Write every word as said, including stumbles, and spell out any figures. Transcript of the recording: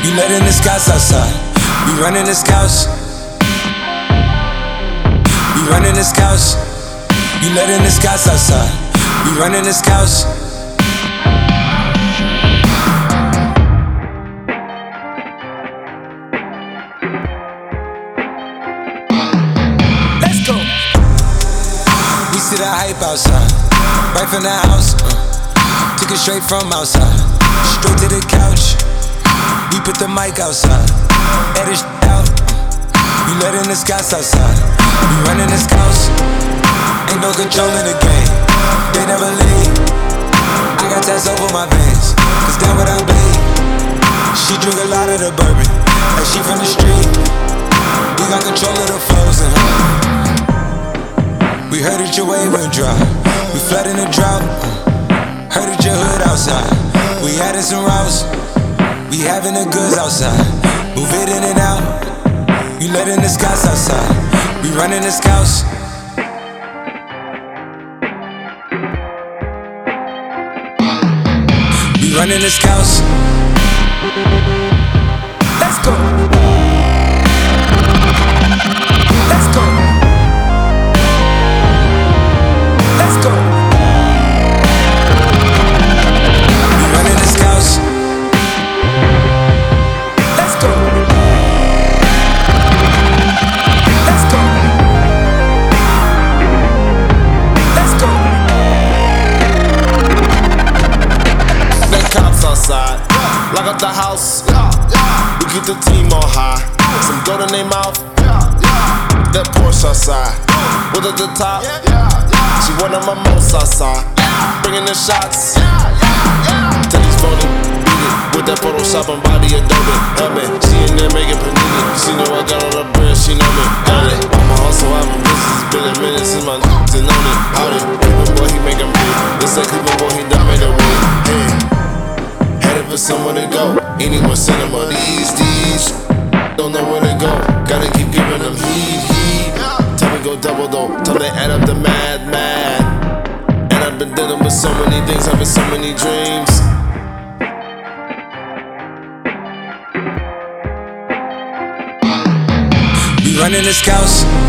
You letting the scouts outside. We running the scouts. We running the scouts. You letting the scouts outside. We running the scouts. Let's go. We see the hype outside, right from the house. Uh, took it straight from outside, straight to the couch. We put the mic outside, edit sh- out. We letting the scouts outside. We running the scouts. Ain't no control in the game. They never leave. I got tats over my veins, cause that's what I bleed. She drink a lot of the bourbon, and she from the street. We got control of the flows in her. We heard that your wave went dry. We flooding the drought. Heard that your hood outside. We added some routes. We having the goods outside. Move it in and out. You letting the scouts outside. We running the scouts. We running the scouts. Let's go. Let's go. Let's go. We running the scouts. Let's go. Let's go. Let's go. That cops outside, lock up the house. We keep the team on high. Some gold in their mouth. That Porsche outside, with at the top. She one of my most outside, bringing the shots. Tell these phony, beat it with that Photoshop and body Adobe. Helmet, she in there making panini. She know I got all the bread, she know me. Got it. I'm a hustle, I'm a business. Been a minute since my n***s and known it. Howdy, Cleveland boy, he make 'em big. This that Cleveland boy, he dominate the way. Hey, headed for somewhere to go. Anyone send him on these, these. Don't know where to go. Gotta keep giving them heat, heat. Tell me go double though. Tell they add up the mad, mad. And I've been dealing with so many things, having so many dreams. We running the scouts.